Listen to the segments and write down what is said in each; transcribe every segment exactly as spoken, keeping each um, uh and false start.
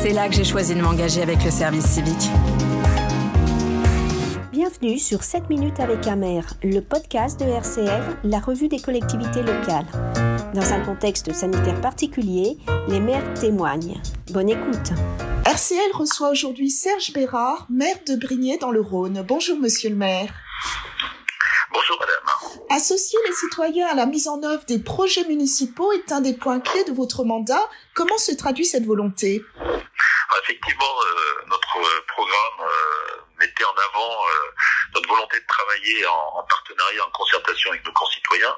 C'est là que j'ai choisi de m'engager avec le service civique. Bienvenue sur sept minutes avec un maire, le podcast de R C L, la revue des collectivités locales. Dans un contexte sanitaire particulier, les maires témoignent. Bonne écoute. R C L reçoit aujourd'hui Serge Bérard, maire de Brignais dans le Rhône. Bonjour monsieur le maire. Bonjour madame. Associer les citoyens à la mise en œuvre des projets municipaux est un des points clés de votre mandat. Comment se traduit cette volonté ? Effectivement, euh, notre euh, programme euh, mettait en avant euh, notre volonté de travailler en, en partenariat, en concertation avec nos concitoyens.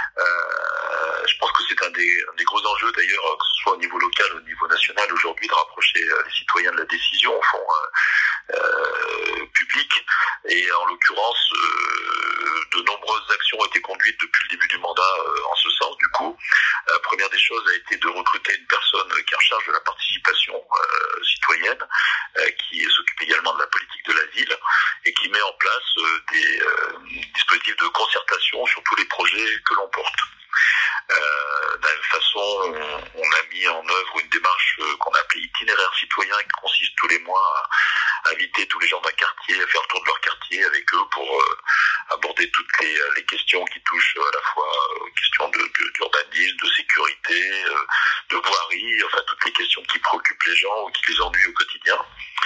Euh, je pense que c'est un des, un des gros enjeux d'ailleurs, que ce soit au niveau local ou au niveau national aujourd'hui, de rapprocher euh, les citoyens de la décision au fond euh, euh, publique. Et en l'occurrence, euh, de nombreuses actions ont été conduites depuis le début du mandat euh, en ce sens. Du coup, la première des choses a été de recruter une personne qui est en charge de la participation euh, citoyenne, euh, qui s'occupe également de la politique de la ville et qui met en place euh, des euh, dispositifs de concertation sur tous les projets que l'on porte. Euh, de la même façon, on, on a mis en œuvre une démarche euh, qu'on a appelée itinéraire citoyen, qui consiste tous les mois à, à inviter tous les gens d'un quartier à faire le tour de leur quartier avec eux pour euh, aborder toutes les, les questions qui touchent à la fois aux questions de, de, d'urbanisme, de sécurité, euh, de voirie, enfin toutes les questions qui préoccupent les gens ou qui les ennuient au quotidien.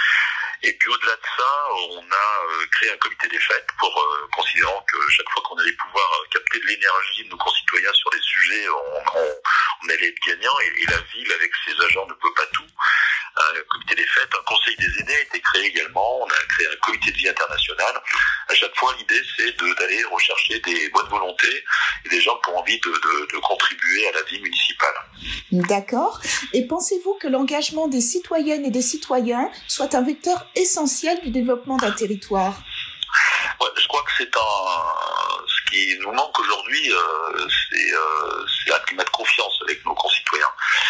Et puis au-delà de ça, on a euh, créé un comité des fêtes pour euh, considérant que chaque fois qu'on allait pouvoir euh, capter de l'énergie de nos concitoyens sur des sujets, on, on, on allait être gagnant. Et, et la ville, avec ses agents, ne peut pas tout. Un comité des fêtes, un conseil des aînés a été créé également. On a créé un comité de vie international. À chaque fois, l'idée, c'est de, d'aller rechercher des bonnes volontés et des gens qui ont envie de, de, de contribuer à la vie municipale. D'accord. Et pensez-vous que l'engagement des citoyennes et des citoyens soit un vecteur essentiel du développement d'un territoire ? Ouais, je crois que c'est un... Ce qui nous manque aujourd'hui, euh, c'est, euh, c'est un climat de confiance avec nos concitoyens.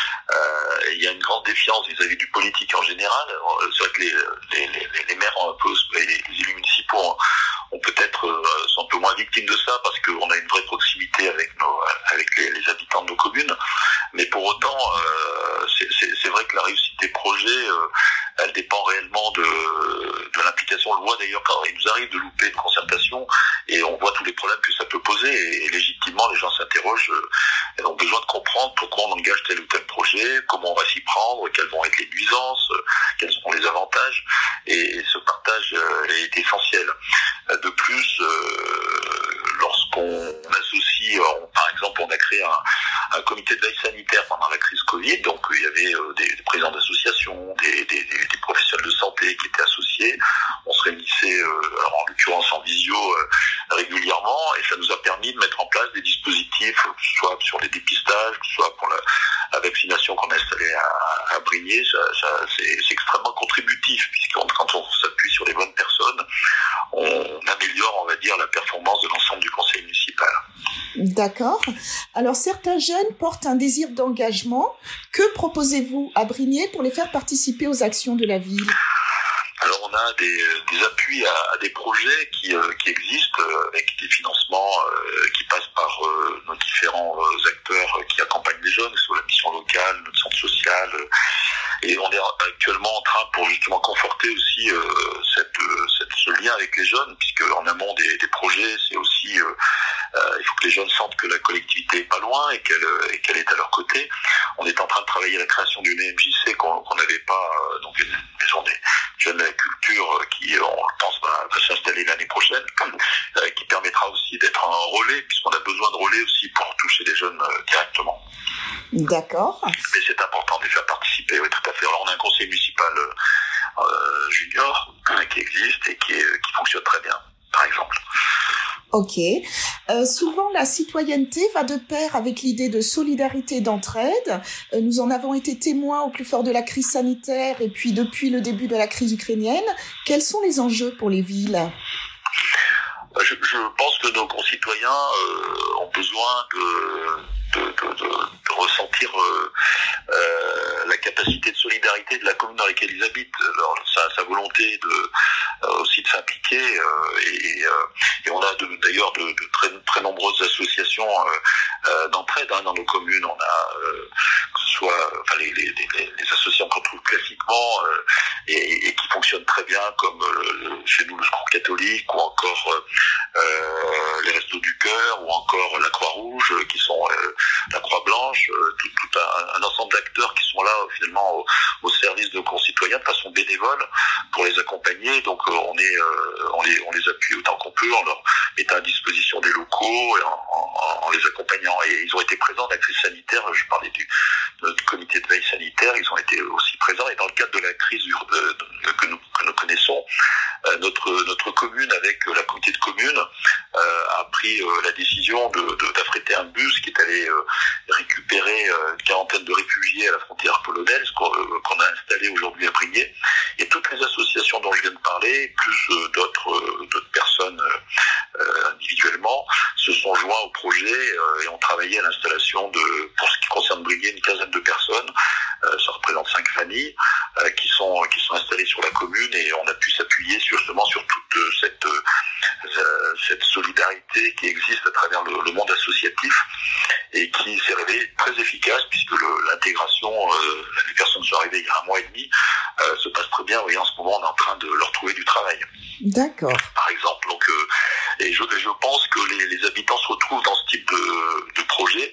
Euh, il y a une grande défiance vis-à-vis du politique en général. C'est vrai que les, les, les, les maires, un peu, les, les élus municipaux ont peut-être euh, sont un peu moins victimes de ça parce qu'on a une vraie proximité avec nos, avec les, les habitants de nos communes. Mais pour autant, euh, c'est, c'est, c'est vrai que la réussite des projets, euh, elle dépend réellement de, de l'implication. On le voit d'ailleurs quand il nous arrive de louper une concertation et on voit tous les problèmes que ça peut poser. Et, et légitimement, les gens s'interrogent, euh, ont besoin de comprendre pourquoi on engage tel ou tel projet, comment on va s'y prendre, quelles vont être les nuisances, euh, quels seront les avantages. Et, et ce partage euh, est essentiel. Euh, de plus, euh, lorsqu'on associe, on, par exemple, on a créé un, un comité de veille sanitaire pendant la crise Covid, donc il y avait euh, des, des présidents d'associations, des, des, des, des professionnels de santé qui étaient associés. On se réunissait, euh, alors en l'occurrence en visio, euh, régulièrement, et ça nous a permis de mettre en place des dispositifs, que ce soit sur les dépistages, que ce soit pour la, la vaccination qu'on a installée à, à Brignais. Ça, ça, c'est, c'est extrêmement contributif, puisque quand on s'appuie sur les bonnes personnes, on améliore, on va dire, la performance de l'ensemble du conseil municipal. D'accord. Alors, certains jeunes portent un désir d'engagement. Que proposez-vous à Brignais pour les faire participer aux actions de la ville ? Alors, on a des, des appuis à, à des projets qui, euh, qui existent euh, avec des financements euh, qui passent par euh, nos différents euh, acteurs euh, qui accompagnent les jeunes, sur la mission locale, notre centre social. Euh, et on est actuellement en train pour justement conforter aussi euh, cette, euh, cette, ce lien avec les jeunes, puisque en amont des, des projets, c'est aussi euh, euh, il faut que les jeunes sentent que la collectivité est pas loin et qu'elle, et qu'elle est à leur côté. On est en train de travailler à la création d'une M J C qu'on qu'on n'avait pas, euh, donc une maison des jeunes de la culture euh, qui, on le pense, va, va s'installer l'année prochaine, euh, qui permettra aussi d'être un relais, puisqu'on a besoin de relais aussi pour toucher les jeunes euh, directement. D'accord. Mais c'est important de les faire participer, oui, tout à fait. Alors on a un conseil municipal euh, junior hein, qui existe et qui, est, qui fonctionne très bien, par exemple. Ok. Euh, souvent, la citoyenneté va de pair avec l'idée de solidarité et d'entraide. Euh, nous en avons été témoins au plus fort de la crise sanitaire et puis depuis le début de la crise ukrainienne. Quels sont les enjeux pour les villes ? Je, je pense que nos concitoyens euh, ont besoin de, de, de, de, de ressentir euh, euh, la capacité de solidarité de la commune dans laquelle ils habitent, leur, sa, sa volonté de, euh, aussi de s'impliquer. Euh, et, euh, et on a de, d'ailleurs de, de très, très nombreuses associations euh, euh, d'entraide hein, dans nos communes. On a, euh, que ce soit enfin, les, les, les, les associations qu'on trouve classiques publiquement euh, et, et qui fonctionnent très bien, comme euh, chez nous le Secours catholique, ou encore euh, les Restos du Cœur, ou encore la Croix-Rouge, qui sont euh, la Croix-Blanche, euh, tout, tout un, un ensemble d'acteurs qui sont là finalement au, au service de nos concitoyens de façon bénévole pour les accompagner. Donc euh, on est, euh, on les, on les appuie autant qu'on peut en leur mettant à disposition des locaux et en, en, en les accompagnant. Et ils ont été présents dans la crise sanitaire. Je parlais du de notre comité de veille sanitaire. Ils ont été aussi présents. Et dans le cadre de la crise de, de, que, nous, que nous connaissons, euh, notre notre commune avec la communauté de communes euh, a pris euh, la décision de, de d'affréter un bus qui est allé euh, récupérer euh, une quarantaine de réfugiés à la frontière polonaise qu'on, euh, qu'on a installé aujourd'hui à Brignais. Et toutes les associations dont je viens de parler, plus euh, d'autres euh, d'autres personnes euh, individuellement, se sont joints au projet euh, et ont travaillé à l'installation de, pour ce qui concerne Brignais, une quinzaine de personnes. Euh, ça représente cinq familles euh, qui sont qui sont installées sur la commune, et on a pu s'appuyer sur, justement sur toute euh, cette euh, cette solidarité qui existe à travers le, le monde associatif et qui s'est révélée très efficace, puisque le, l'intégration, euh, les personnes sont arrivées il y a un mois et demi, euh, se passe très bien. Et en ce moment, on est en train de leur trouver du travail. D'accord. Par exemple, donc euh, et je, je pense que les, les habitants se retrouvent dans ce type de, de projet,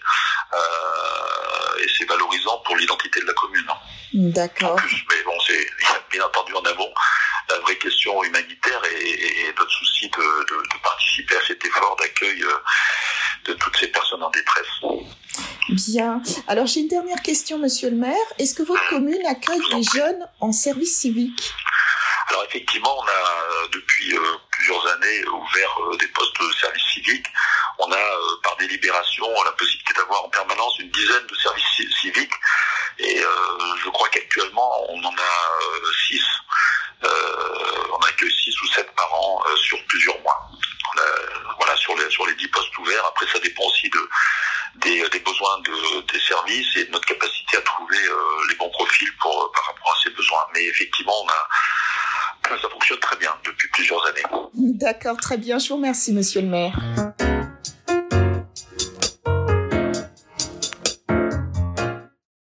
euh, et c'est valorisant pour l'identité de la commune. D'accord. En plus, mais bon, c'est bien entendu en amont la vraie question humanitaire et, et notre souci de, de, de participer à cet effort d'accueil de toutes ces personnes en détresse. Bien. Alors j'ai une dernière question, Monsieur le maire. Est-ce que votre commune accueille des jeunes en service civique ? Alors effectivement, on a depuis euh, plusieurs années ouvert euh, des postes de service civique. On a euh, par délibération la possibilité d'avoir en permanence une dizaine de services c- civiques. Et euh, je crois qu'actuellement on en a euh, six. Euh, on accueille six ou sept par an euh, sur plusieurs mois. On a, voilà, sur les sur les dix postes ouverts. Après, ça dépend aussi de des, des besoins de, des services et de notre capacité à trouver euh, les bons profils pour par rapport à ces besoins. Mais effectivement, on a ça fonctionne très bien depuis plusieurs années. D'accord, très bien. Je vous remercie, Monsieur le maire.